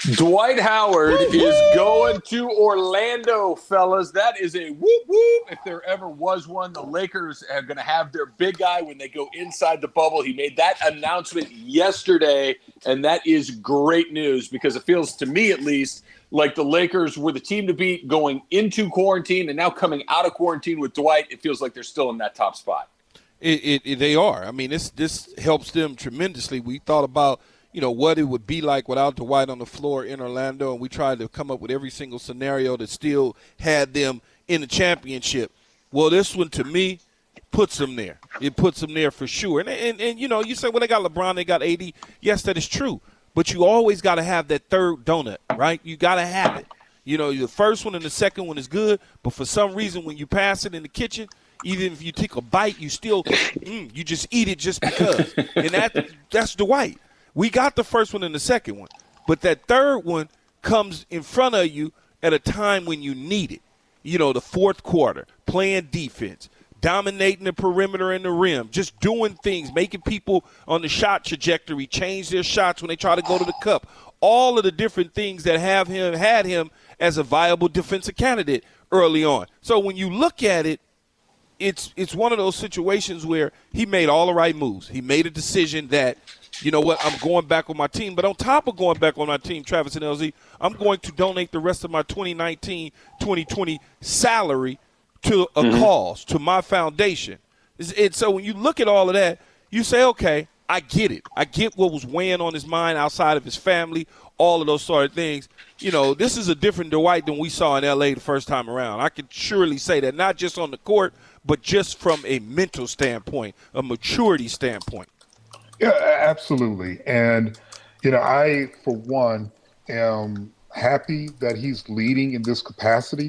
Dwight Howard is going to Orlando, fellas. That is a whoop whoop. If there ever was one, the Lakers are going to have their big guy when they go inside the bubble. He made that announcement yesterday, and that is great news because it feels, to me at least, like the Lakers were the team to beat going into quarantine, and now coming out of quarantine with Dwight, it feels like they're still in that top spot. They are. I mean, this helps them tremendously. We thought about what it would be like without Dwight on the floor in Orlando, and we tried to come up with every single scenario that still had them in the championship. Well, this one, to me, puts them there. It puts them there for sure. And you say, well, they got LeBron, they got AD. Yes, that is true. But you always got to have that third donut, right? You got to have it. The first one and the second one is good, but for some reason when you pass it in the kitchen, even if you take a bite, you still you just eat it just because. And that's Dwight. We got the first one and the second one, but that third one comes in front of you at a time when you need it. The fourth quarter, playing defense, dominating the perimeter and the rim, just doing things, making people on the shot trajectory change their shots when they try to go to the cup. All of the different things that had him as a viable defensive candidate early on. So when you look at it, it's one of those situations where he made all the right moves. He made a decision that, you know what, I'm going back on my team. But on top of going back on my team, Travis and LZ, I'm going to donate the rest of my 2019-2020 salary to a cause, to my foundation. And so when you look at all of that, you say, okay, I get it. I get what was weighing on his mind outside of his family, all of those sort of things. This is a different Dwight than we saw in L.A. the first time around. I can surely say that, not just on the court, but just from a mental standpoint, a maturity standpoint. Yeah, absolutely. And, I, for one, am happy that he's leading in this capacity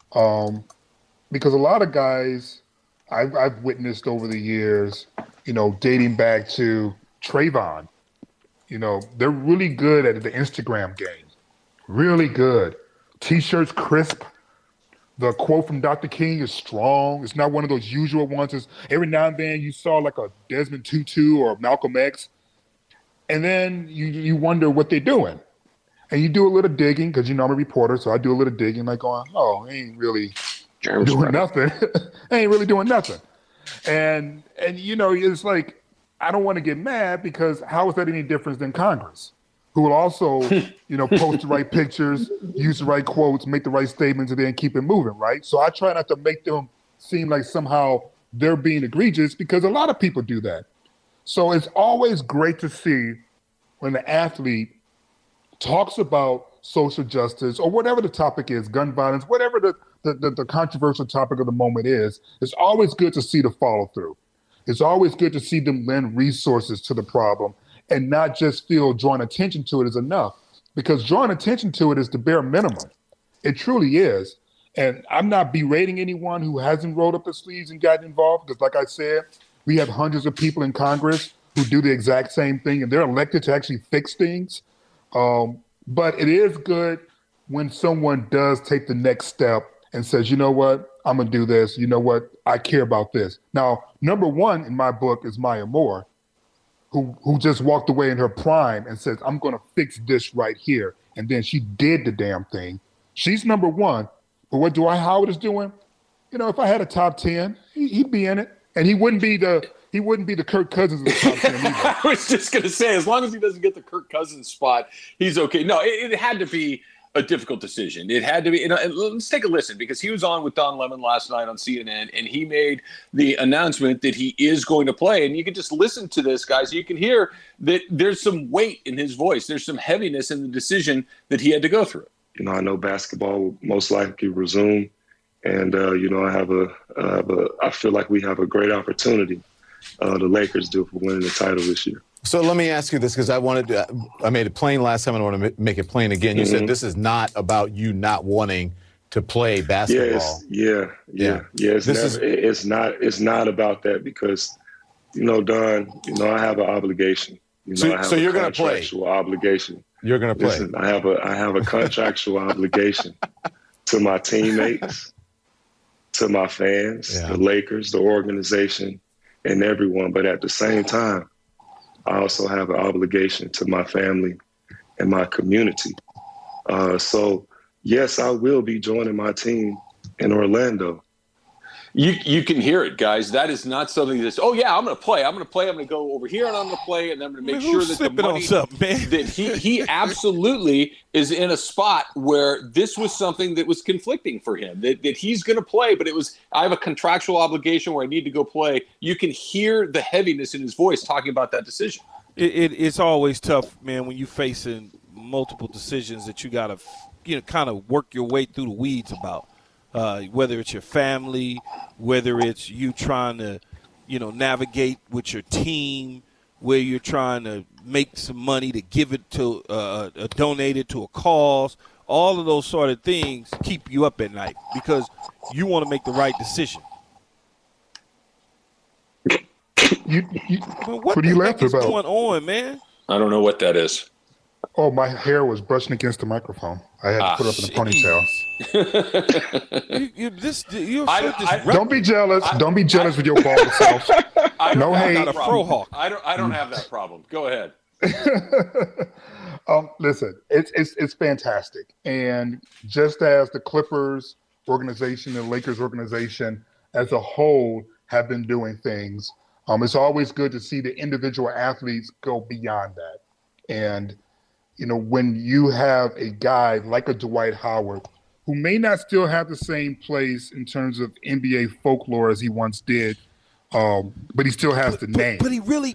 because a lot of guys I've witnessed over the years, dating back to Trayvon, they're really good at the Instagram game. Really good. T-shirts crisp. The quote from Dr. King is strong. It's not one of those usual ones. It's every now and then you saw like a Desmond Tutu or Malcolm X, and then you wonder what they're doing. And you do a little digging because, I'm a reporter, so I do a little digging, like going, oh, they ain't really doing nothing. They ain't really doing nothing. And it's like, I don't want to get mad because how is that any different than Congress? Who will also, post the right pictures, use the right quotes, make the right statements, and then keep it moving, right? So I try not to make them seem like somehow they're being egregious because a lot of people do that. So it's always great to see when the athlete talks about social justice or whatever the topic is, gun violence, whatever the controversial topic of the moment is, it's always good to see the follow through. It's always good to see them lend resources to the problem and not just feel drawing attention to it is enough, because drawing attention to it is the bare minimum. It truly is. And I'm not berating anyone who hasn't rolled up their sleeves and gotten involved, because like I said, we have hundreds of people in Congress who do the exact same thing, and they're elected to actually fix things. But it is good when someone does take the next step and says, you know what, I'm going to do this. You know what, I care about this. Now, number one in my book is Maya Moore, who just walked away in her prime and says, I'm going to fix this right here. And then she did the damn thing. She's number one. But what Dwight Howard is doing, if I had a top 10, he'd be in it. And he wouldn't be the Kirk Cousins of the top 10 either. I was just going to say, as long as he doesn't get the Kirk Cousins spot, he's okay. No, it had to be a difficult decision. It had to be. And let's take a listen, because he was on with Don Lemon last night on CNN, and he made the announcement that he is going to play. And you can just listen to this, guys. You can hear that there's some weight in his voice. There's some heaviness in the decision that he had to go through. I know basketball will most likely resume, and I feel like we have a great opportunity. The Lakers do for winning the title this year. So let me ask you this, because I made it plain last time, and I want to make it plain again. You said this is not about you not wanting to play basketball. It's not about that, because, Don, I have an obligation. So you're going to play. Contractual obligation. You're going to play. Listen, I have a contractual obligation to my teammates, to my fans, the Lakers, the organization, and everyone. But at the same time, I also have an obligation to my family and my community. So, yes, I will be joining my team in Orlando. You can hear it, guys. That is not something that's, oh, yeah, I'm going to play. I'm going to go over here and I'm going to play, and I'm going to make sure that the money that he absolutely is in a spot where this was something that was conflicting for him, that he's going to play, but I have a contractual obligation where I need to go play. You can hear the heaviness in his voice talking about that decision. It's always tough, man, when you're facing multiple decisions that you got to kind of work your way through the weeds about. Whether it's your family, whether it's you trying to, navigate with your team, where you're trying to make some money to give it to, donate it to a cause, all of those sort of things keep you up at night because you want to make the right decision. What are you laughing about? What's going on, man? I don't know what that is. Oh, my hair was brushing against the microphone. I had to put it up in a ponytail. Don't be jealous. Don't be jealous with your bald self. No hate. I got a fro hawk. I don't have that problem. Go ahead. Listen, it's fantastic. And just as the Clippers organization and Lakers organization as a whole have been doing things, it's always good to see the individual athletes go beyond that. And when you have a guy like a Dwight Howard, who may not still have the same place in terms of NBA folklore as he once did, but he still has the name. But he really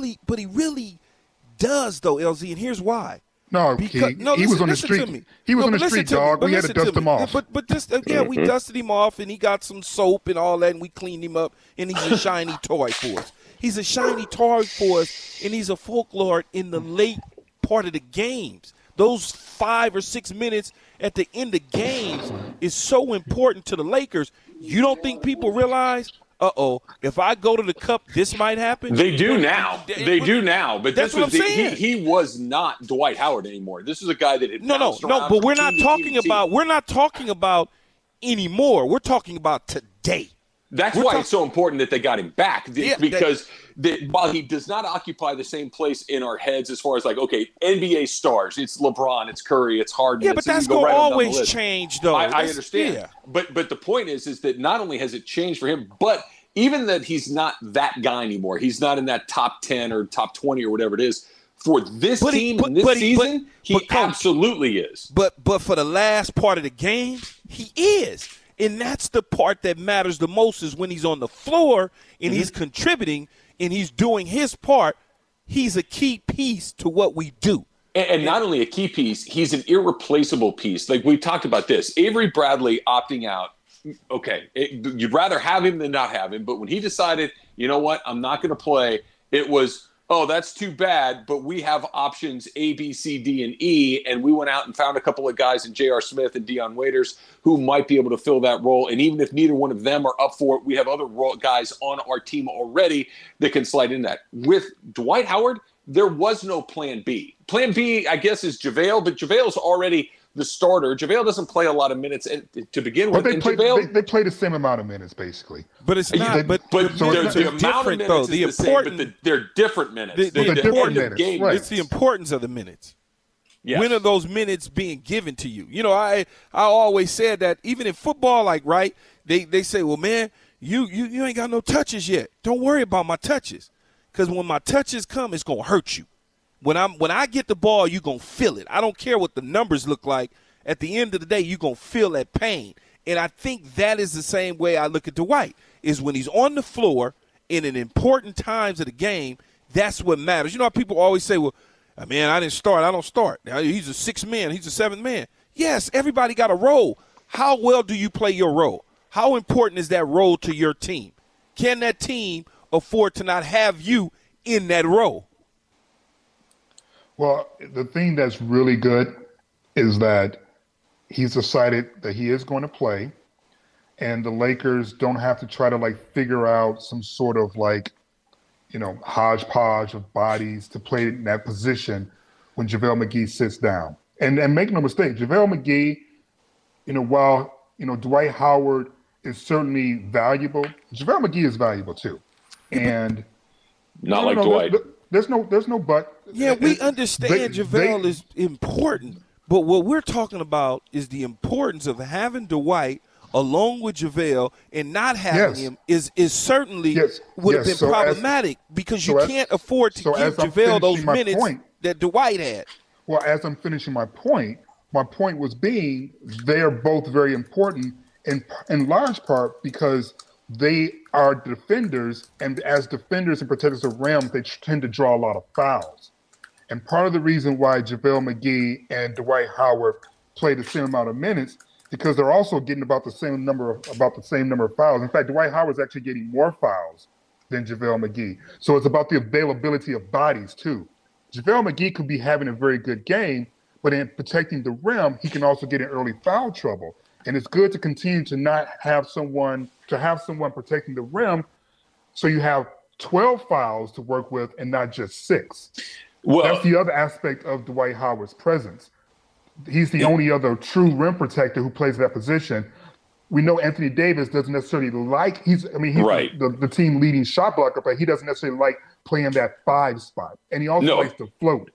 does, though, LZ, and here's why. No, he was on the street. He was on the street, dog. We had to dust him off. But this, we dusted him off, and he got some soap and all that, and we cleaned him up, and he's a shiny toy for us. He's a shiny toy for us, and he's a folklore in the late part of the games. Those 5 or 6 minutes at the end of games is so important to the Lakers. You don't think people realize, if I go to the Cup, this might happen? They do now. But that's what I'm saying. He was not Dwight Howard anymore. This is a guy that had bounced around. But we're not talking about anymore. We're talking about today. That's why it's so important that they got him back, because while he does not occupy the same place in our heads as far as NBA stars, it's LeBron, it's Curry, it's Harden. Yeah, but that's going to always change, though. I understand. Yeah. But the point is that not only has it changed for him, but even that he's not that guy anymore. He's not in that top 10 or top 20 or whatever it is. For this team in this season, he absolutely is. But for the last part of the game, he is. And that's the part that matters the most, is when he's on the floor and he's contributing and he's doing his part. He's a key piece to what we do. And not only a key piece, he's an irreplaceable piece. Like we talked about this. Avery Bradley opting out. Okay, you'd rather have him than not have him. But when he decided, you know what, I'm not going to play, it was, oh, that's too bad, but we have options A, B, C, D, and E, and we went out and found a couple of guys in J.R. Smith and Dion Waiters who might be able to fill that role. And even if neither one of them are up for it, we have other guys on our team already that can slide in that. With Dwight Howard, there was no plan B. Plan B, I guess, is JaVale, but JaVale's already the starter. JaVale doesn't play a lot of minutes to begin with. They play the same amount of minutes, basically. But it's not. But the amount of minutes is the same, but they're different minutes. They're different minutes. Right. It's the importance of the minutes. Yes. When are those minutes being given to you? I always said that even in football, they say, well, man, you ain't got no touches yet. Don't worry about my touches, because when my touches come, it's gonna hurt you. When I get the ball, you're going to feel it. I don't care what the numbers look like. At the end of the day, you're going to feel that pain. And I think that is the same way I look at Dwight, is when he's on the floor in important times of the game, that's what matters. You know how people always say, well, man, I didn't start. I don't start. Now, he's a 6th man. He's a 7th man. Yes, everybody got a role. How well do you play your role? How important is that role to your team? Can that team afford to not have you in that role? Well, the thing that's really good is that he's decided that he is going to play, and the Lakers don't have to try to figure out some sort of hodgepodge of bodies to play in that position when JaVale McGee sits down. And make no mistake, JaVale McGee, while Dwight Howard is certainly valuable, JaVale McGee is valuable too. And not like Dwight. There's no but. Yeah, we understand JaVale is important, But what we're talking about is the importance of having Dwight along with JaVale and not having him is certainly would have been problematic because you can't afford to give JaVale those minutes that Dwight had. Well, as I'm finishing my point was being they are both very important in large part because they are defenders, and as defenders and protectors of rim, they tend to draw a lot of fouls. And part of the reason why JaVale McGee and Dwight Howard play the same amount of minutes because they're also getting about the same number of fouls. In fact, Dwight Howard's actually getting more fouls than JaVale McGee. So it's about the availability of bodies too. JaVale McGee could be having a very good game, but in protecting the rim, he can also get in early foul trouble. And it's good to continue to not have someone protecting the rim, so you have 12 fouls to work with and not just 6. Well, that's the other aspect of Dwight Howard's presence. He's the only other true rim protector who plays that position. We know Anthony Davis doesn't necessarily like he's right. the team leading shot blocker, but he doesn't necessarily like playing that 5 spot. And he also likes to float.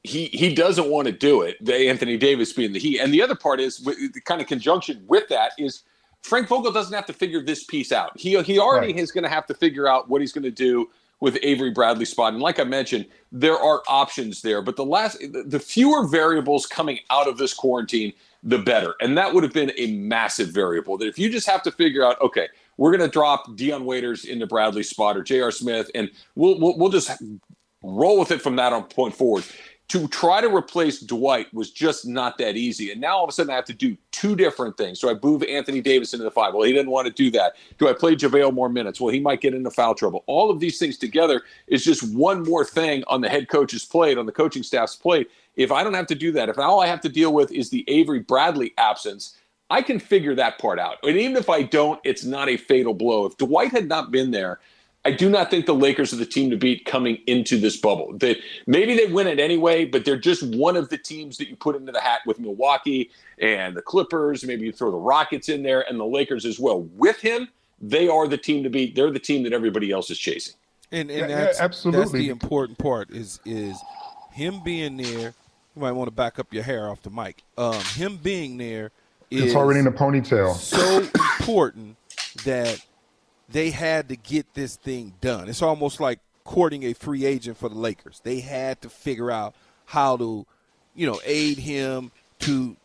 He doesn't want to do it, Anthony Davis being the he. And the other part is, the kind of conjunction with that is Frank Vogel doesn't have to figure this piece out. He already is going to have to figure out what he's going to do with Avery Bradley's spot. And like I mentioned, there are options there. But the fewer variables coming out of this quarantine, the better. And that would have been a massive variable. That if you just have to figure out, okay, we're going to drop Dion Waiters into Bradley's spot or J.R. Smith, and we'll just roll with it from that point forward. To try to replace Dwight was just not that easy. And now all of a sudden I have to do 2 different things. So I move Anthony Davis into the 5. Well, he didn't want to do that. Do I play JaVale more minutes? Well, he might get into foul trouble. All of these things together is just one more thing on the head coach's plate, on the coaching staff's plate. If I don't have to do that, if all I have to deal with is the Avery Bradley absence, I can figure that part out. And even if I don't, it's not a fatal blow. If Dwight had not been there, I do not think the Lakers are the team to beat coming into this bubble. Maybe they win it anyway, but they're just one of the teams that you put into the hat with Milwaukee and the Clippers. Maybe you throw the Rockets in there and the Lakers as well. With him, they are the team to beat. They're the team that everybody else is chasing. And that's, absolutely. That's the important part is him being there. You might want to back up your hair off the mic. Him being there is it's already in a ponytail. So important that they had to get this thing done. It's almost like courting a free agent for the Lakers. They had to figure out how to, aid him, to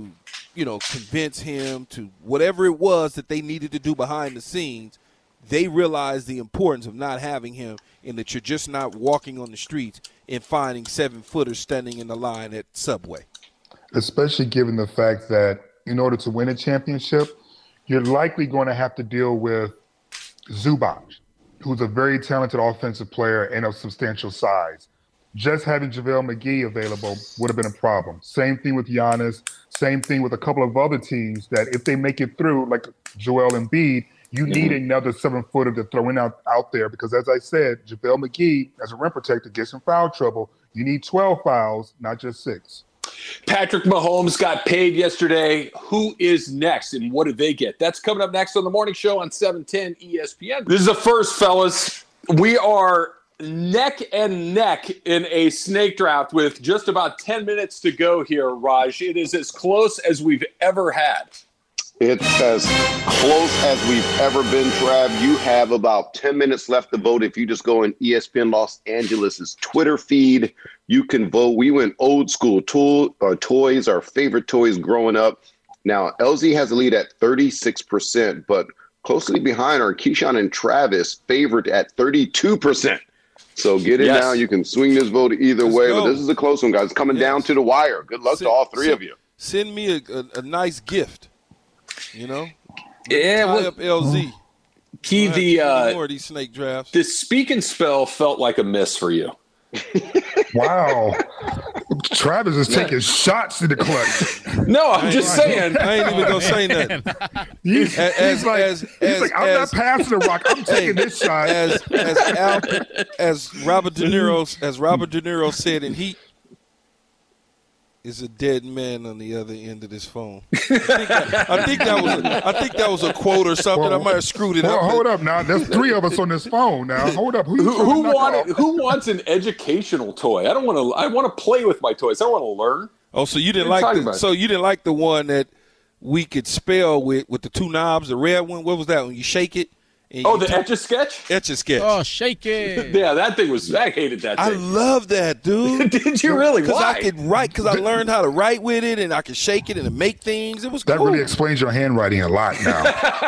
convince him to whatever it was that they needed to do behind the scenes. They realized the importance of not having him and that you're just not walking on the streets and finding 7-footers standing in the line at Subway. Especially given the fact that in order to win a championship, you're likely going to have to deal with Zubac, who's a very talented offensive player and of substantial size. Just having JaVale McGee available would have been a problem. Same thing with Giannis. Same thing with a couple of other teams that if they make it through, like Joel Embiid, you need another 7-footer to throw in out there because, as I said, JaVale McGee, as a rim protector, gets in foul trouble. You need 12 fouls, not just 6. Patrick Mahomes got paid yesterday. Who is next and what do they get? That's coming up next on the morning show on 710 ESPN. This is the first, fellas. We are neck and neck in a snake draft with just about 10 minutes to go here, Raj. It is as close as we've ever had. It's as close as we've ever been, Trav. You have about 10 minutes left to vote. If you just go in ESPN Los Angeles' Twitter feed, you can vote. We went old school toys, our favorite toys growing up. Now, LZ has a lead at 36%, but closely behind are Keyshawn and Travis, favorite at 32%. So get in now. You can swing this vote either way, but this is a close one, guys. It's coming down to the wire. Good luck to all three of you. Send me a nice gift. Yeah, tie up LZ. Key, more of these snake drafts. The speak and spell felt like a miss for you. Wow. Travis is taking shots in the clutch. No, I'm just saying. I ain't even going to say nothing. He's like, I'm not passing the rock. I'm taking this shot. As Robert De Niro said in Heat, is a dead man on the other end of this phone. I think that was a quote or something. I might have screwed it up. Hold up now. There's 3 of us on this phone now. Hold up. Who wants an educational toy? I want to play with my toys. I want to learn. Oh, so you didn't like the one that we could spell with the two knobs, the red one? What was that when you shake it? The Etch-a-Sketch? Etch-a-Sketch. Oh, shake it. Yeah, that thing was – I hated that thing. I love that, dude. Did you really? Why? Because I learned how to write with it, and I could shake it and make things. It was that cool. really explains your handwriting a lot now.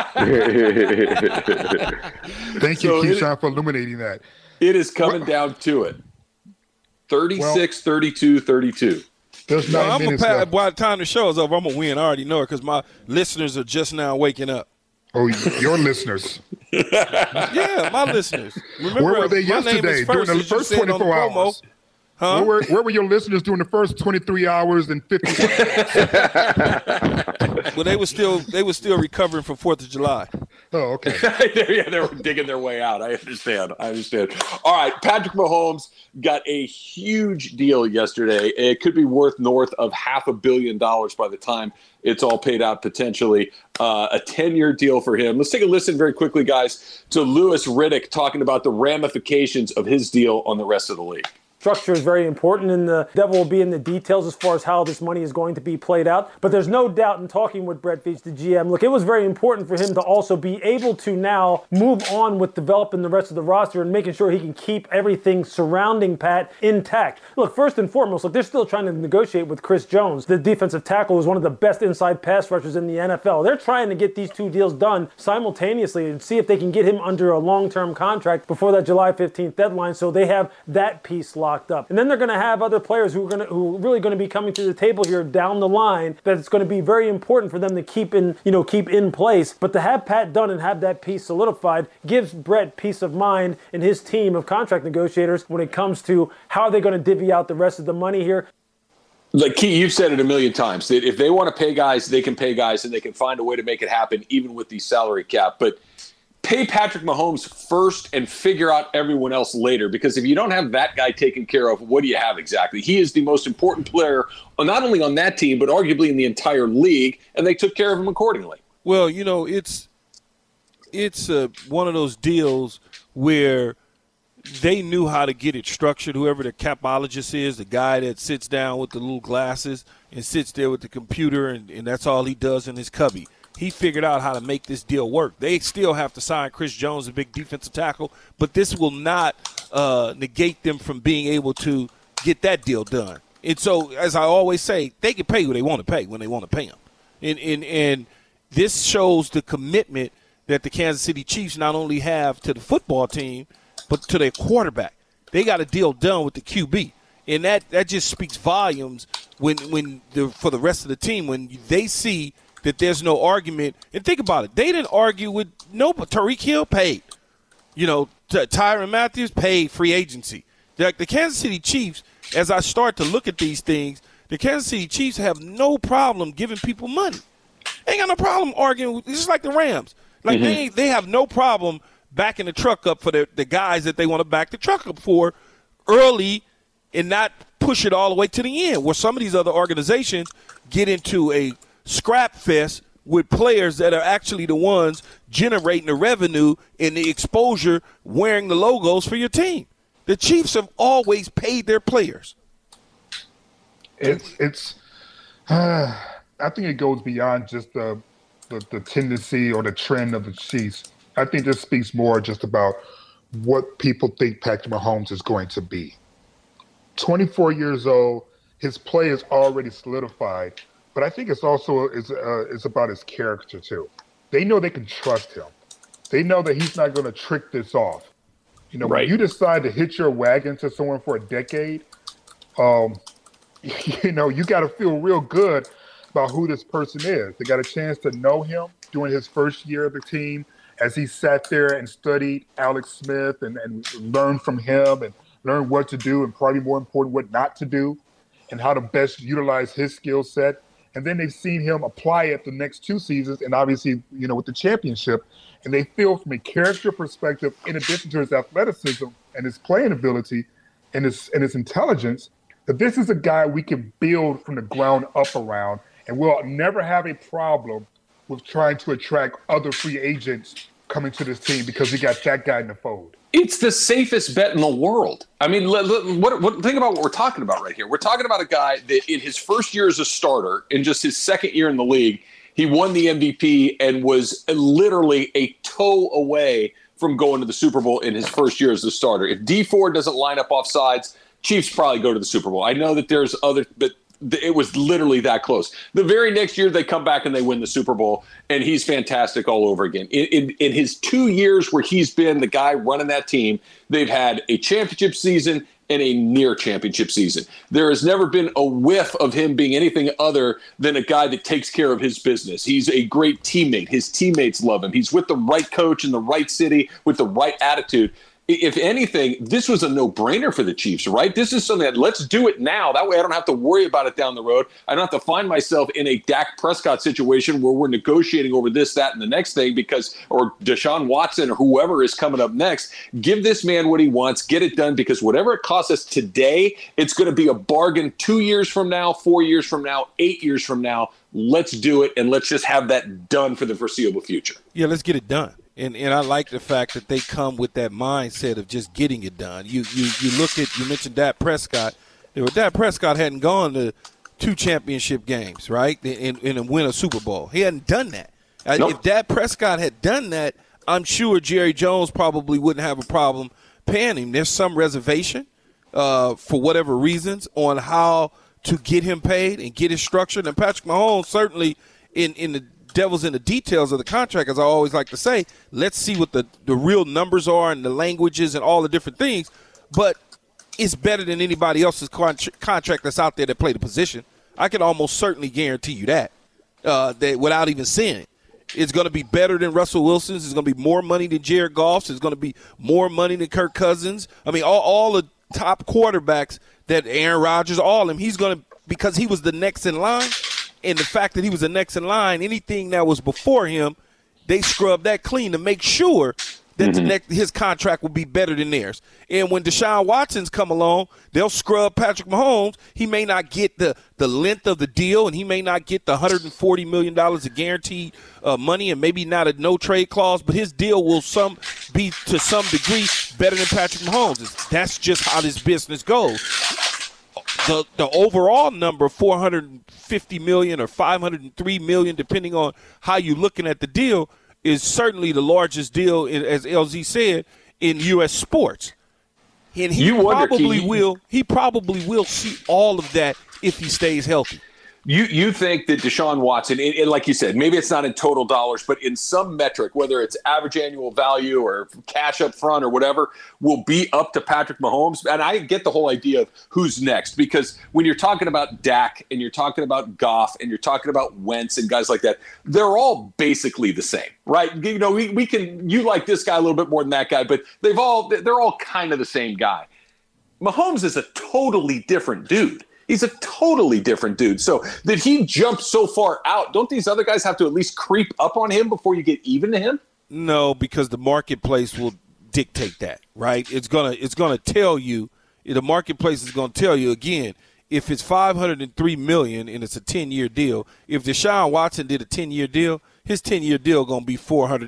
Thank you, Keyshawn, for illuminating that. It is coming down to it. 36, 32, 32. There's 9 minutes left. By the time the show is over, I'm going to win. I already know it because my listeners are just now waking up. Oh, your listeners. Yeah, my listeners. Remember, where were they yesterday during the first 24 hours? Huh? Where were your listeners during the first 23 hours and 50 minutes? Well, they were still recovering from 4th of July. Oh, okay. They were digging their way out. I understand. All right, Patrick Mahomes got a huge deal yesterday. It could be worth north of $500 million by the time it's all paid out potentially. A 10-year deal for him. Let's take a listen very quickly, guys, to Louis Riddick talking about the ramifications of his deal on the rest of the league. Structure is very important, and the devil will be in the details as far as how this money is going to be played out. But there's no doubt in talking with Brett Veach, the GM, look, it was very important for him to also be able to now move on with developing the rest of the roster and making sure he can keep everything surrounding Pat intact. Look, first and foremost, look, they're still trying to negotiate with Chris Jones, the defensive tackle who's one of the best inside pass rushers in the NFL. They're trying to get these two deals done simultaneously and see if they can get him under a long-term contract before that July 15th deadline, so they have that piece locked up. And then they're going to have other players who are really going to be coming to the table here down the line that it's going to be very important for them to keep in place. But to have Pat done and have that piece solidified gives Brett peace of mind and his team of contract negotiators when it comes to how are they going to divvy out the rest of the money here. Like Key, you've said it a million times that if they want to pay guys, they can pay guys and they can find a way to make it happen even with the salary cap. But pay Patrick Mahomes first and figure out everyone else later, because if you don't have that guy taken care of, what do you have exactly? He is the most important player, not only on that team, but arguably in the entire league, and they took care of him accordingly. Well, it's one of those deals where they knew how to get it structured. Whoever the capologist is, the guy that sits down with the little glasses and sits there with the computer, and that's all he does in his cubby. He figured out how to make this deal work. They still have to sign Chris Jones, a big defensive tackle, but this will not negate them from being able to get that deal done. And so, as I always say, they can pay who they want to pay when they want to pay them. And this shows the commitment that the Kansas City Chiefs not only have to the football team, but to their quarterback. They got a deal done with the QB. And that just speaks volumes for the rest of the team when they see – that there's no argument. And think about it. They didn't argue with Tyreek Hill paid. Tyrann Mathieu paid free agency. The Kansas City Chiefs, as I start to look at these things, the Kansas City Chiefs have no problem giving people money. They ain't got no problem arguing. It's just like the Rams. They have no problem backing the truck up for the guys that they want to back the truck up for early and not push it all the way to the end, where some of these other organizations get into a scrap fest with players that are actually the ones generating the revenue and the exposure wearing the logos for your team. The Chiefs have always paid their players. I think it goes beyond just the tendency or the trend of the Chiefs. I think this speaks more just about what people think Patrick Mahomes is going to be. 24 years old, his play is already solidified. But I think it's also it's about his character, too. They know they can trust him. They know that he's not going to trick this off. When you decide to hitch your wagon to someone for a decade, you got to feel real good about who this person is. They got a chance to know him during his first year of the team as he sat there and studied Alex Smith and learned from him and learned what to do and probably more important, what not to do and how to best utilize his skill set. And then they've seen him apply it the next 2 seasons and obviously, with the championship. And they feel from a character perspective, in addition to his athleticism and his playing ability and his intelligence, that this is a guy we can build from the ground up around. And we'll never have a problem with trying to attract other free agents coming to this team because he got that guy in the fold. It's the safest bet in the world. I mean, think about what we're talking about right here. We're talking about a guy that in his first year as a starter, in just his second year in the league, he won the MVP and was literally a toe away from going to the Super Bowl in his first year as a starter. If Dee Ford doesn't line up off sides, Chiefs probably go to the Super Bowl. I know that there's other, but it was literally that close. The very next year, they come back and they win the Super Bowl, and he's fantastic all over again. In his 2 years where he's been the guy running that team, they've had a championship season and a near championship season. There has never been a whiff of him being anything other than a guy that takes care of his business. He's a great teammate. His teammates love him. He's with the right coach in the right city with the right attitude. If anything, this was a no-brainer for the Chiefs, right? This is something that let's do it now. That way I don't have to worry about it down the road. I don't have to find myself in a Dak Prescott situation where we're negotiating over this, that, and the next thing or Deshaun Watson or whoever is coming up next. Give this man what he wants. Get it done because whatever it costs us today, it's going to be a bargain 2 years from now, 4 years from now, 8 years from now. Let's do it, and let's just have that done for the foreseeable future. Yeah, let's get it done. And I like the fact that they come with that mindset of just getting it done. You mentioned Dak Prescott. Dak Prescott hadn't gone to 2 championship games, right, and win a Super Bowl. He hadn't done that. Nope. If Dak Prescott had done that, I'm sure Jerry Jones probably wouldn't have a problem paying him. There's some reservation for whatever reasons on how to get him paid and get it structured. And Patrick Mahomes certainly in the devil's in the details of the contract, as I always like to say. Let's see what the real numbers are and the languages and all the different things. But it's better than anybody else's contract that's out there that play the position. I can almost certainly guarantee you that without even seeing it. It's going to be better than Russell Wilson's. It's going to be more money than Jared Goff's. It's going to be more money than Kirk Cousins. I mean, all the top quarterbacks that Aaron Rodgers, all of them, he's going to, because he was the next in line. And the fact that he was the next in line, anything that was before him, they scrubbed that clean to make sure that his contract will be better than theirs. And when Deshaun Watson's come along, they'll scrub Patrick Mahomes. He may not get the length of the deal, and he may not get the $140 million of guaranteed money and maybe not a no-trade clause, but his deal will be to some degree better than Patrick Mahomes'. That's just how this business goes. The overall number, $450 million or $503 million, depending on how you're looking at the deal, is certainly the largest deal, as LZ said, in U.S. sports. And he probably will see all of that if he stays healthy. You think that Deshaun Watson, and like you said, maybe it's not in total dollars, but in some metric, whether it's average annual value or cash up front or whatever, will be up to Patrick Mahomes? And I get the whole idea of who's next, because when you're talking about Dak and you're talking about Goff and you're talking about Wentz and guys like that, they're all basically the same, right? You know, you like this guy a little bit more than that guy, but they're all kind of the same guy. Mahomes is a totally different dude. He's a totally different dude. So that he jumped so far out, don't these other guys have to at least creep up on him before you get even to him? No, because the marketplace will dictate that, right? It's gonna tell you, the marketplace is gonna tell you again, if it's $503 million and it's a 10-year deal, if Deshaun Watson did a 10-year deal, his 10-year deal gonna be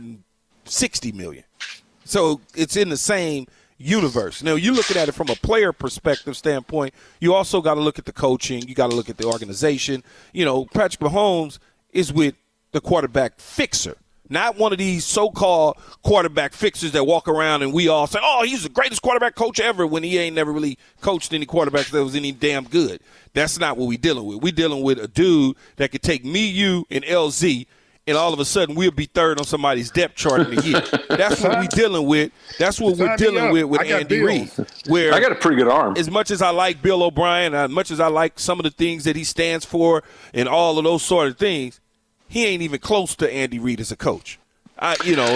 $460 million. So it's in the same universe. Now, you're looking at it from a player perspective standpoint. You also got to look at the coaching. You got to look at the organization. You know, Patrick Mahomes is with the quarterback fixer, not one of these so-called quarterback fixers that walk around and we all say, oh, he's the greatest quarterback coach ever, when he ain't never really coached any quarterbacks that was any damn good. That's not what we're dealing with. We're dealing with a dude that could take me, you, and LZ, and all of a sudden we'll be third on somebody's depth chart in a year. That's what we're dealing with. That's what we're dealing with Andy Reid. Where I got a pretty good arm. As much as I like Bill O'Brien, as much as I like some of the things that he stands for and all of those sort of things, he ain't even close to Andy Reid as a coach. And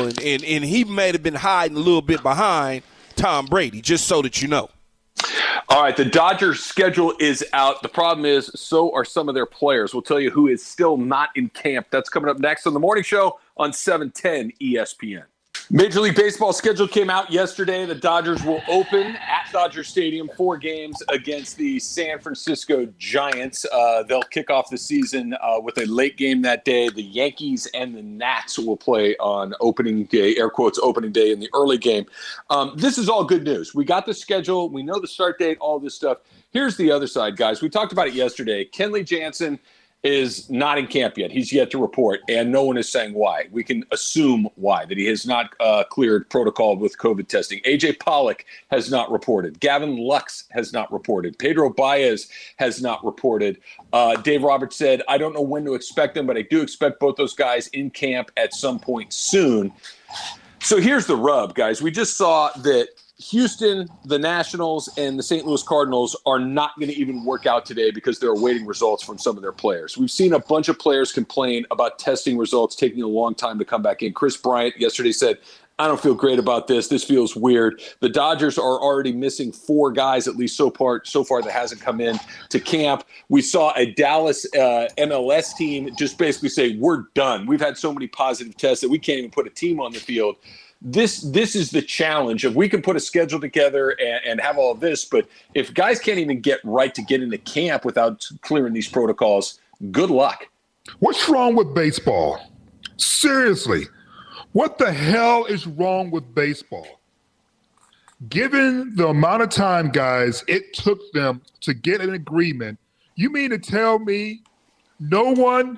he may have been hiding a little bit behind Tom Brady, just so that you know. All right, the Dodgers' schedule is out. The problem is, so are some of their players. We'll tell you who is still not in camp. That's coming up next on The Morning Show on 710 ESPN. Major League Baseball schedule came out yesterday. The Dodgers will open at Dodger Stadium 4 games against the San Francisco Giants. They'll kick off the season with a late game that day. The Yankees and the Nats will play on opening day, air quotes, opening day in the early game. This is all good news. We got the schedule. We know the start date, all this stuff. Here's the other side, guys. We talked about it yesterday. Kenley Jansen is not in camp yet. He's yet to report, and no one is saying why. We can assume why, that he has not cleared protocol with COVID testing. A.J. Pollock has not reported. Gavin Lux has not reported. Pedro Baez has not reported. Dave Roberts said, I don't know when to expect them, but I do expect both those guys in camp at some point soon. So here's the rub, guys. We just saw that Houston, the Nationals, and the St. Louis Cardinals are not going to even work out today because they're awaiting results from some of their players. We've seen a bunch of players complain about testing results taking a long time to come back in. Chris Bryant yesterday said, I don't feel great about this. This feels weird. The Dodgers are already missing 4 guys, at least so far that hasn't come in to camp. We saw a Dallas MLS team just basically say, we're done. We've had so many positive tests that we can't even put a team on the field. This is the challenge. If we can put a schedule together and have all of this, but if guys can't even get right to get into camp without clearing these protocols, good luck. What's wrong with baseball? Seriously, what the hell is wrong with baseball? Given the amount of time, guys, it took them to get an agreement, you mean to tell me no one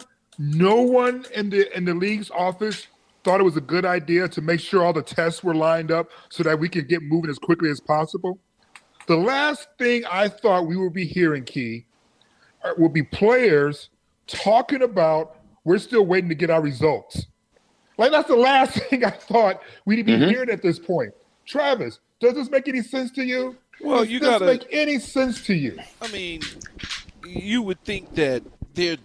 in the league's office thought it was a good idea to make sure all the tests were lined up so that we could get moving as quickly as possible? The last thing I thought we would be hearing, Key, would be players talking about we're still waiting to get our results. Like, that's the last thing I thought we'd be hearing at this point. Travis, does this make any sense to you? Well, does this make any sense to you? I mean, you would think that they're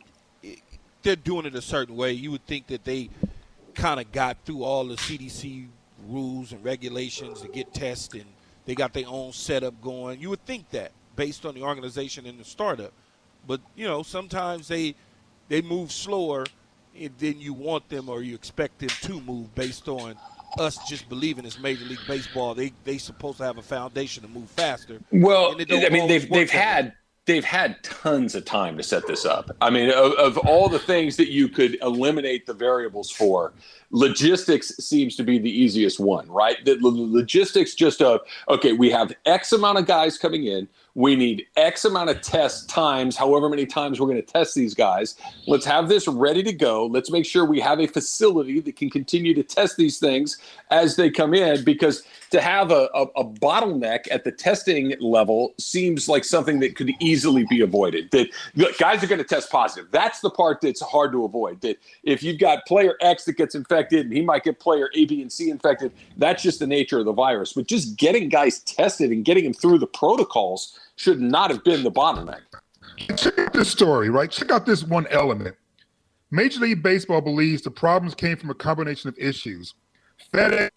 doing it a certain way. You would think that they kind of got through all the CDC rules and regulations to get tests, and they got their own setup going. You would think that based on the organization and the startup. But, sometimes they move slower than you want them or you expect them to move based on us just believing it's Major League Baseball. They supposed to have a foundation to move faster. Well, I mean, they've had tons of time to set this up. I mean, of all the things that you could eliminate the variables for, logistics seems to be the easiest one, right? The logistics just okay, we have X amount of guys coming in. We need X amount of test times, however many times we're going to test these guys. Let's have this ready to go. Let's make sure we have a facility that can continue to test these things as they come in, because to have a bottleneck at the testing level seems like something that could easily be avoided. That guys are going to test positive. That's the part that's hard to avoid. That if you've got player X that gets infected and he might get player A, B, and C infected, that's just the nature of the virus. But just getting guys tested and getting them through the protocols should not have been the bottleneck. Check out this story, right? Check out this one element. Major League Baseball believes the problems came from a combination of issues. FedEx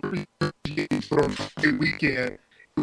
weekend.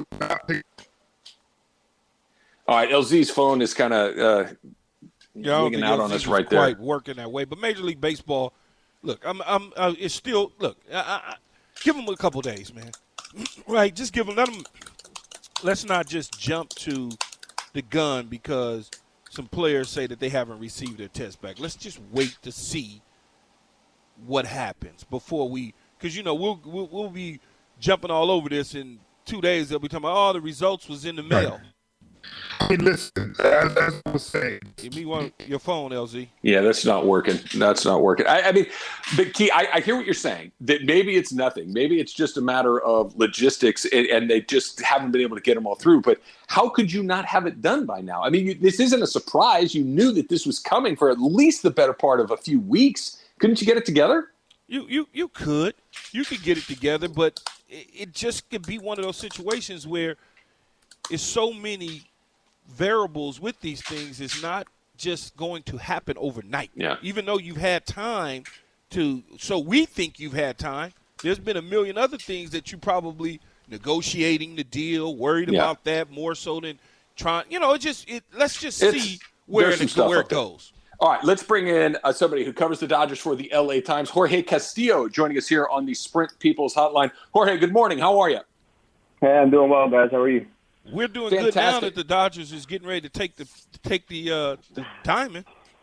All right, LZ's phone is kind of wigging out on us right there. Quite working that way, but Major League Baseball, look, it's still look. Give them a couple days, man. Right, just give them. Let's not just jump to the gun because some players say that they haven't received their test back. Let's just wait to see what happens before we, because we'll be jumping all over this in 2 days. They'll be talking about, the results was in the mail. Right. I mean, listen, as I was saying. Give me your phone, LZ. Yeah, that's not working. I mean, but Key, I hear what you're saying, that maybe it's nothing. Maybe it's just a matter of logistics and they just haven't been able to get them all through. But how could you not have it done by now? I mean, this isn't a surprise. You knew that this was coming for at least the better part of a few weeks. Couldn't you get it together? You could. You could get it together, but it just could be one of those situations where it's so many variables with these things. Is not just going to happen overnight. Yeah. Even though you've had time so we think you've had time. There's been a million other things that you probably negotiating the deal, worried about that more so than trying. Let's just see where it goes. All right, let's bring in somebody who covers the Dodgers for the LA Times, Jorge Castillo, joining us here on the Sprint People's Hotline. Jorge, good morning. How are you? Hey, I'm doing well, guys. How are you? We're doing good now that the Dodgers is getting ready to take the diamond.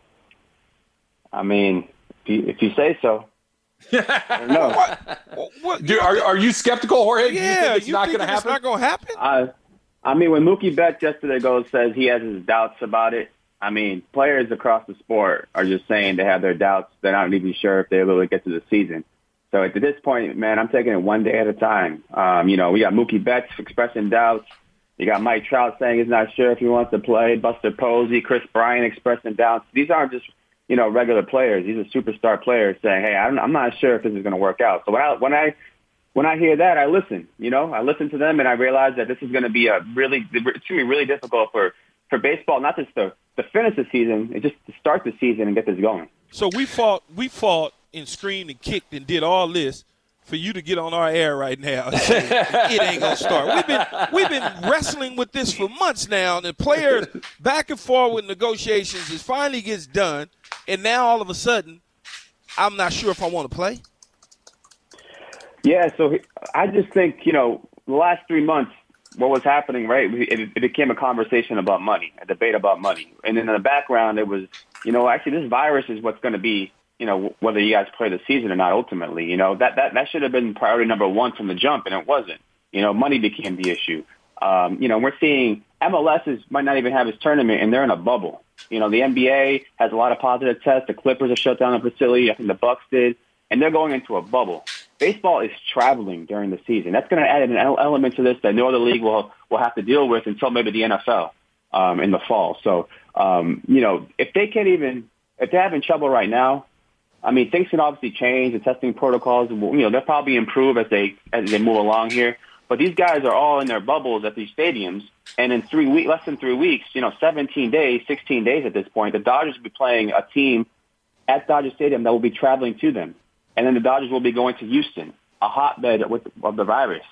I mean, if you say so. I don't know. What, are you skeptical, Jorge? Yeah, you think it's not going to happen? I mean, when Mookie Betts yesterday says he has his doubts about it, I mean, players across the sport are just saying they have their doubts. They're not even sure if they're able to get to the season. So at this point, man, I'm taking it one day at a time. We got Mookie Betts expressing doubts. You got Mike Trout saying he's not sure if he wants to play. Buster Posey, Chris Bryant expressing doubts. These aren't just, regular players. These are superstar players saying, hey, I'm not sure if this is going to work out. So when I hear that, I listen. I listen to them, and I realize that this is going to be it's going to be really difficult for baseball, not just to finish the season, it's just to start the season and get this going. So we fought and screamed and kicked and did all this for you to get on our air right now. It ain't gonna start. We've been wrestling with this for months now, and the players back and forth with negotiations. It finally gets done, and now all of a sudden, I'm not sure if I want to play. Yeah, so I just think the last 3 months, what was happening, right? It became a conversation about money, a debate about money, and then in the background, it was, actually this virus is what's going to be. Whether you guys play the season or not, ultimately, that should have been priority number one from the jump, and it wasn't. Money became the issue. We're seeing MLS might not even have its tournament, and they're in a bubble. The NBA has a lot of positive tests. The Clippers have shut down a facility. I think the Bucks did, and they're going into a bubble. Baseball is traveling during the season. That's going to add an element to this that no other league will have to deal with until maybe the NFL in the fall. So, if they're having trouble right now, I mean, things can obviously change. The testing protocols, they'll probably improve as they move along here. But these guys are all in their bubbles at these stadiums, and in less than 3 weeks, 17 days, 16 days at this point, the Dodgers will be playing a team at Dodger Stadium that will be traveling to them, and then the Dodgers will be going to Houston, a hotbed of the virus.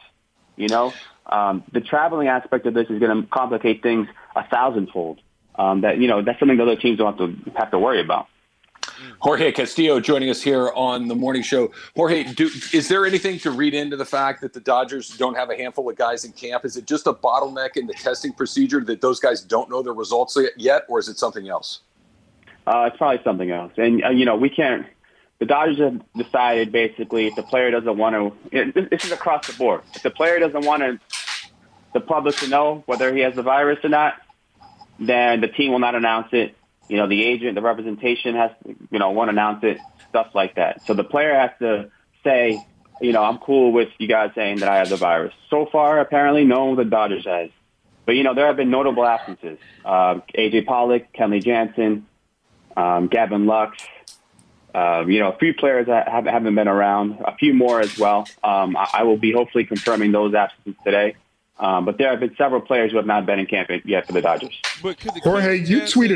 The traveling aspect of this is going to complicate things 1,000-fold. That's something the other teams don't have to worry about. Jorge Castillo joining us here on the morning show. Jorge, is there anything to read into the fact that the Dodgers don't have a handful of guys in camp? Is it just a bottleneck in the testing procedure that those guys don't know their results yet, or is it something else? It's probably something else. And, we can't – the Dodgers have decided basically if the player doesn't want to – this is across the board. If the player doesn't want the public to know whether he has the virus or not, then the team will not announce it. The agent, the representation has, won't announce it, stuff like that. So the player has to say, I'm cool with you guys saying that I have the virus. So far, apparently, no one with the Dodgers has. But, there have been notable absences. A.J. Pollock, Kenley Jansen, Gavin Lux. A few players that haven't been around, a few more as well. I will be hopefully confirming those absences today. But there have been several players who have not been in camp yet for the Dodgers. Jorge, you tweeted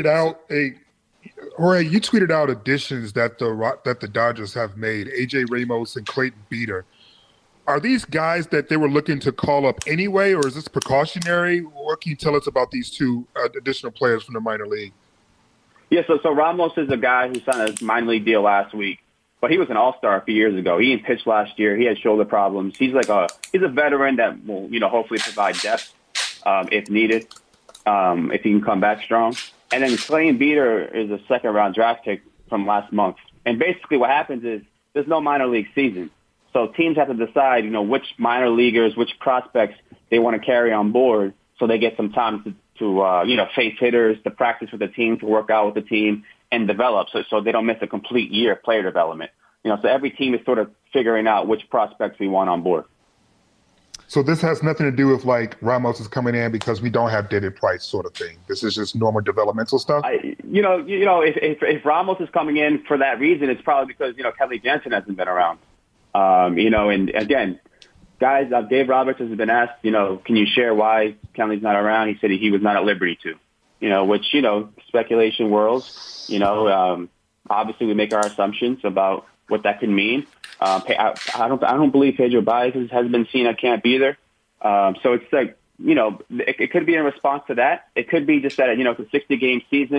out additions that the Dodgers have made, A.J. Ramos and Clayton Beeter. Are these guys that they were looking to call up anyway, or is this precautionary? What can you tell us about these two additional players from the minor league? Yeah, so Ramos is a guy who signed a minor league deal last week. But he was an all-star a few years ago. He didn't pitch last year. He had shoulder problems. He's a veteran that will, hopefully provide depth if needed, if he can come back strong. And then Clayton Beeter is a second-round draft pick from last month. And basically what happens is there's no minor league season. So teams have to decide, which minor leaguers, which prospects they want to carry on board so they get some time to face hitters, to practice with the team, to work out with the team, and develop so they don't miss a complete year of player development. So every team is sort of figuring out which prospects we want on board. So this has nothing to do with Ramos is coming in because we don't have David Price sort of thing. This is just normal developmental stuff. If Ramos is coming in for that reason, it's probably because Kenley Jansen hasn't been around. And again, guys, Dave Roberts has been asked, can you share why Kenley's not around? He said he was not at liberty to. Which speculation worlds. Obviously we make our assumptions about what that could mean. I don't believe Pedro Baez has been seen at camp either. So it's it could be in response to that. It could be just that it's a 60-game season.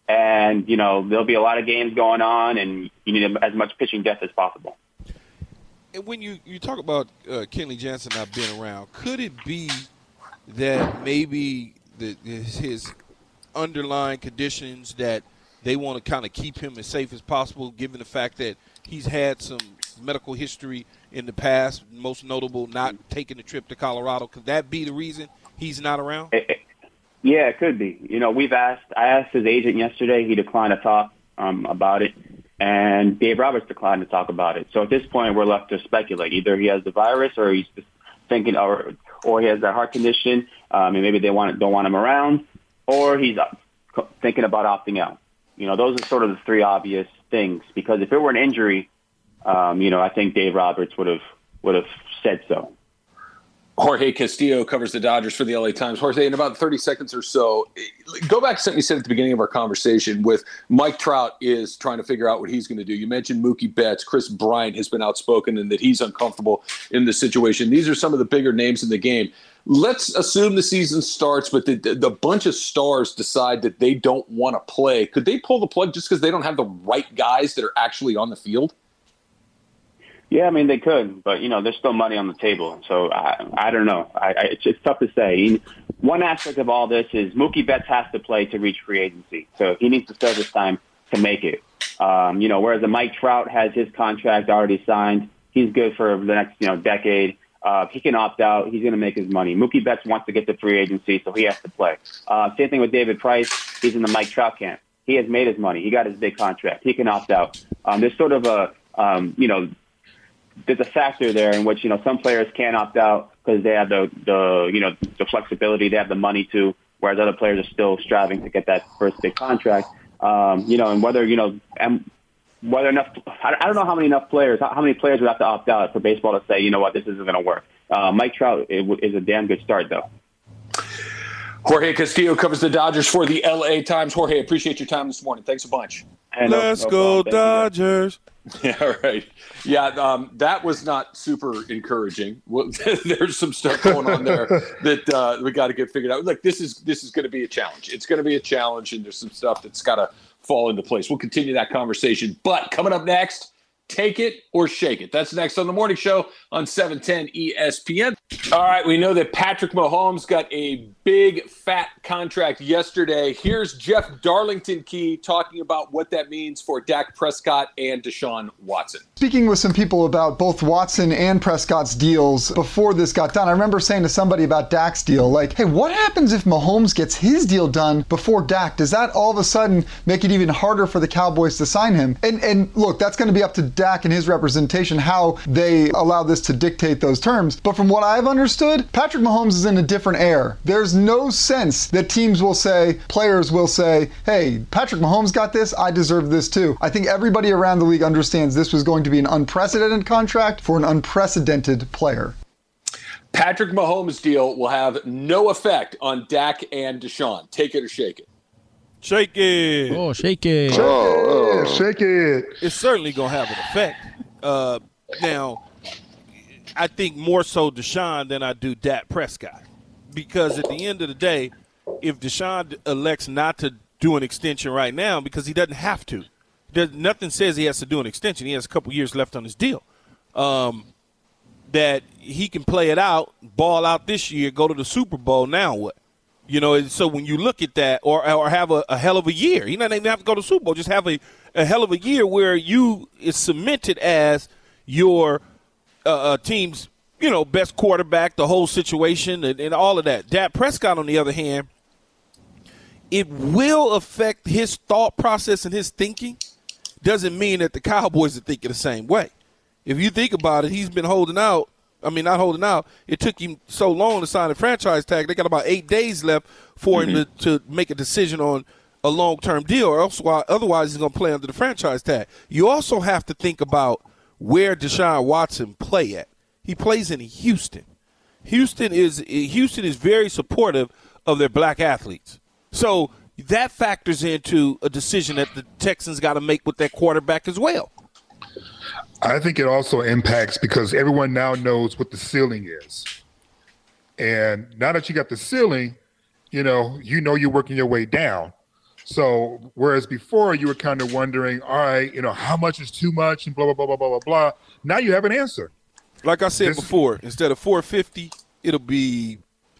and, there'll be a lot of games going on, and you need as much pitching depth as possible. And when you talk about Kenley Jansen not being around, could it be that maybe his underlying conditions that they want to kind of keep him as safe as possible, given the fact that he's had some medical history in the past, most notable not taking the trip to Colorado? Could that be the reason he's not around? Yeah, it could be. I asked his agent yesterday. He declined to talk about it, and Dave Roberts declined to talk about it. So at this point, we're left to speculate. Either he has the virus, or he's just thinking, or he has that heart condition, and maybe they don't want him around, or he's thinking about opting out. Those are sort of the three obvious things. Because if it were an injury, I think Dave Roberts would have said so. Jorge Castillo covers the Dodgers for the LA Times. Jorge, in about 30 seconds or so, go back to something you said at the beginning of our conversation with Mike Trout is trying to figure out what he's going to do. You mentioned Mookie Betts. Chris Bryant has been outspoken and that he's uncomfortable in this situation. These are some of the bigger names in the game. Let's assume the season starts, but the bunch of stars decide that they don't want to play. Could they pull the plug just because they don't have the right guys that are actually on the field? Yeah, they could, but there's still money on the table. So I don't know. It's tough to say. One aspect of all this is Mookie Betts has to play to reach free agency, so he needs to serve his time to make it. Whereas the Mike Trout has his contract already signed, he's good for the next decade. He can opt out. He's going to make his money. Mookie Betts wants to get to free agency, so he has to play. Same thing with David Price. He's in the Mike Trout camp. He has made his money. He got his big contract. He can opt out. There's sort of a there's a factor there in which, some players can't opt out because they have the flexibility, they have the money to, whereas other players are still striving to get that first big contract. And whether enough, I don't know how many players would have to opt out for baseball to say, this isn't going to work. Mike Trout is a damn good start, though. Jorge Castillo covers the Dodgers for the LA Times. Jorge, appreciate your time this morning. Thanks a bunch. Let's go Dodgers. Yeah, all right. Yeah, that was not super encouraging. Well, there's some stuff going on there that we got to get figured out. Look, this is going to be a challenge. It's going to be a challenge, and there's some stuff that's got to fall into place. We'll continue that conversation. But coming up next, Take It or Shake It. That's next on the morning show on 710 ESPN. All right, we know that Patrick Mahomes got a big, fat contract yesterday. Here's Jeff Darlington-Key talking about what that means for Dak Prescott and Deshaun Watson. Speaking with some people about both Watson and Prescott's deals before this got done, I remember saying to somebody about Dak's deal, like, hey, what happens if Mahomes gets his deal done before Dak? Does that all of a sudden make it even harder for the Cowboys to sign him? And look, that's going to be up to Dak and his representation how they allow this to dictate those terms. But from what I've understood, Patrick Mahomes is in a different air. There's no sense that teams will say, players will say, hey, Patrick Mahomes got this, I deserve this too. I think everybody around the league understands this was going to be an unprecedented contract for an unprecedented player. Patrick Mahomes' deal will have no effect on Dak and Deshaun. Take it or shake it. Shake it. Oh, shake it. Shake it. It's certainly going to have an effect. Now, I think more so Deshaun than I do Dak Prescott. Because at the end of the day, if Deshaun elects not to do an extension right now because he doesn't have to, nothing says he has to do an extension. He has a couple years left on his deal. That he can play it out, ball out this year, go to the Super Bowl, now what? So when you look at that, or have a hell of a year, he doesn't even have to go to the Super Bowl, just have a hell of a year where it's cemented as your team's, best quarterback, the whole situation and all of that. Dak Prescott, on the other hand, it will affect his thought process and his thinking. Doesn't mean that the Cowboys are thinking the same way. If you think about it, he's been holding out. I mean, not holding out. It took him so long to sign a franchise tag. They got about 8 days left for him to make a decision on a long-term deal, or else otherwise he's going to play under the franchise tag. You also have to think about where Deshaun Watson play at. He plays in Houston. Houston is very supportive of their black athletes. So that factors into a decision that the Texans got to make with their quarterback as well. I think it also impacts because everyone now knows what the ceiling is. And now that you got the ceiling, you know you're working your way down. So whereas before you were kind of wondering, all right, how much is too much and blah, blah, blah, blah, blah, blah, blah. Now you have an answer. Like I said before, instead of $450, it'll be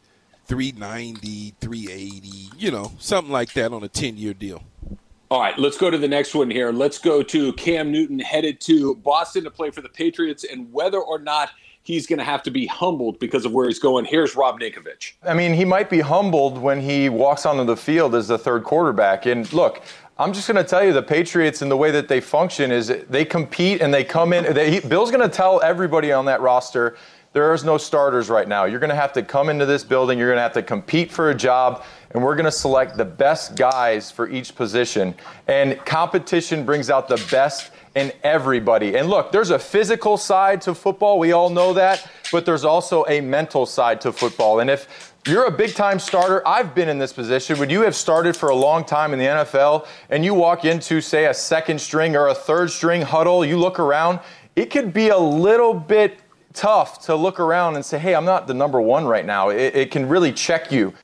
$390, $380, something like that on a 10-year deal. All right, let's go to the next one here. Let's go to Cam Newton headed to Boston to play for the Patriots, and whether or not he's going to have to be humbled because of where he's going. Here's Rob Ninkovich. I mean, he might be humbled when he walks onto the field as the third quarterback. And look, I'm just going to tell you, the Patriots and the way that they function is they compete and they come in. Bill's going to tell everybody on that roster, there is no starters right now. You're going to have to come into this building. You're going to have to compete for a job, and we're going to select the best guys for each position. And competition brings out the best in everybody. And look, there's a physical side to football. We all know that. But there's also a mental side to football. And if you're a big-time starter, I've been in this position. When you have started for a long time in the NFL and you walk into, say, a second string or a third string huddle, you look around, it could be a little bit tough to look around and say, hey, I'm not the number one right now. It can really check you.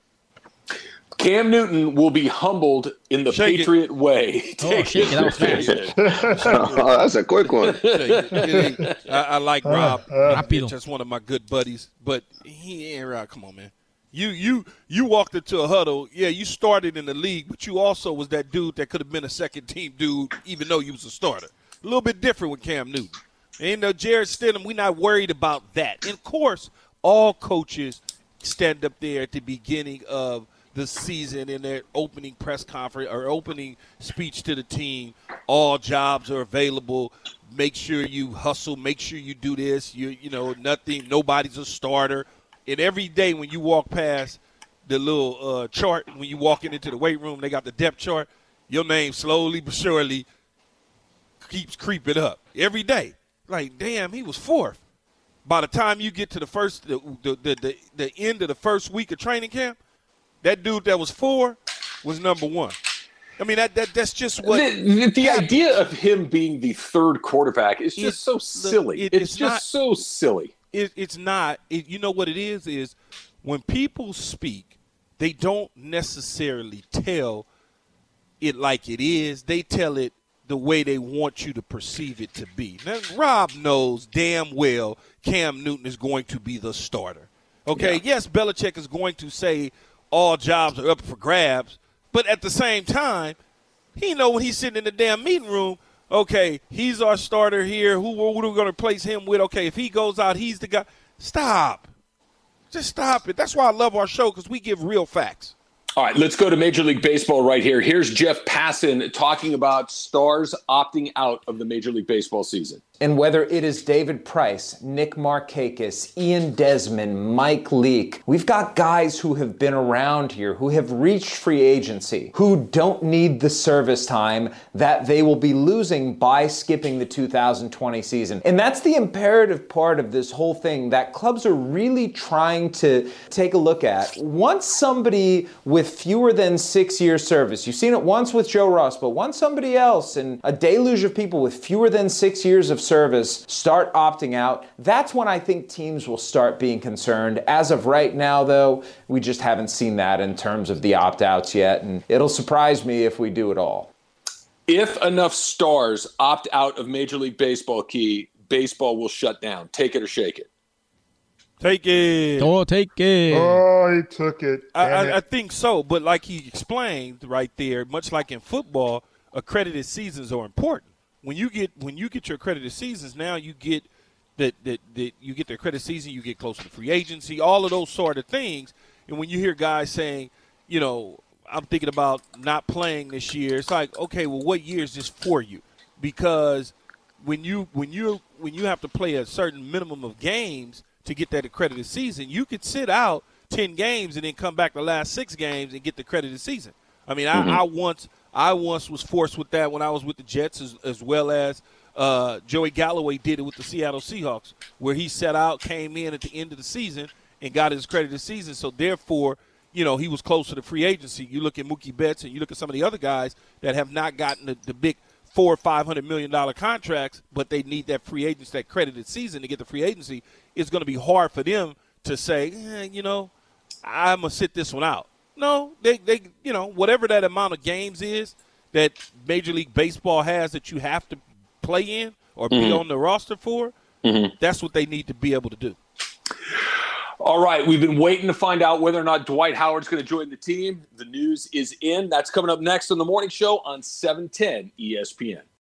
Cam Newton will be humbled in the Patriot way. Shake it. That's a quick one. I like Rob. Just one of my good buddies, but he ain't right. Come on, man. You walked into a huddle. Yeah, you started in the league, but you also was that dude that could have been a second-team dude, even though you was a starter. A little bit different with Cam Newton. And Jarrett Stidham, we're not worried about that. And, of course, all coaches stand up there at the beginning of the season in their opening press conference or opening speech to the team. All jobs are available. Make sure you hustle. Make sure you do this. Nobody's a starter. And every day when you walk past the little chart, when you walking into the weight room, they got the depth chart, your name slowly but surely keeps creeping up every day. Like, damn, he was fourth. By the time you get to the end of the first week of training camp, that dude that was 4 was number 1. I mean, that's just what the idea of him being the third quarterback is just so silly. It's just so silly. It's not. You know what it is when people speak, they don't necessarily tell it like it is. They tell it the way they want you to perceive it to be. Now, Rob knows damn well Cam Newton is going to be the starter. Okay, yeah. Yes, Belichick is going to say all jobs are up for grabs, but at the same time, he know when he's sitting in the damn meeting room, okay, he's our starter here. Who are we going to replace him with? Okay, if he goes out, he's the guy. Stop. Just stop it. That's why I love our show, because we give real facts. All right, let's go to Major League Baseball right here. Here's Jeff Passan talking about stars opting out of the Major League Baseball season. And whether it is David Price, Nick Markakis, Ian Desmond, Mike Leake, we've got guys who have been around here, who have reached free agency, who don't need the service time that they will be losing by skipping the 2020 season. And that's the imperative part of this whole thing that clubs are really trying to take a look at. Once somebody with fewer than 6 years service, you've seen it once with Joe Ross, but once somebody else and a deluge of people with fewer than 6 years of service start opting out, that's when I think teams will start being concerned. As of right now, though, we just haven't seen that in terms of the opt-outs yet, and it'll surprise me if we do it all. If enough stars opt out of Major League Baseball, Key, baseball will shut down. Take it or shake it. Take it. Oh, take it. Oh, he took it. I think so, but like he explained right there, much like in football, accredited seasons are important. When you get your accredited seasons, now you get that you get the accredited season, you get closer to free agency, all of those sort of things. And when you hear guys saying, I'm thinking about not playing this year, it's like, okay, well, what year is this for you? Because when you have to play a certain minimum of games to get that accredited season, you could sit out 10 games and then come back the last 6 games and get the accredited season. I mean, I once was forced with that when I was with the Jets, as well as Joey Galloway did it with the Seattle Seahawks, where he set out, came in at the end of the season, and got his accredited season. So, therefore, he was closer to free agency. You look at Mookie Betts and you look at some of the other guys that have not gotten the big $400 or $500 million contracts, but they need that free agency, that credited season to get the free agency. It's going to be hard for them to say, I'm going to sit this one out. No, they whatever that amount of games is that Major League Baseball has that you have to play in or be on the roster for, that's what they need to be able to do. All right, we've been waiting to find out whether or not Dwight Howard's going to join the team. The news is in. That's coming up next on The Morning Show on 710 ESPN.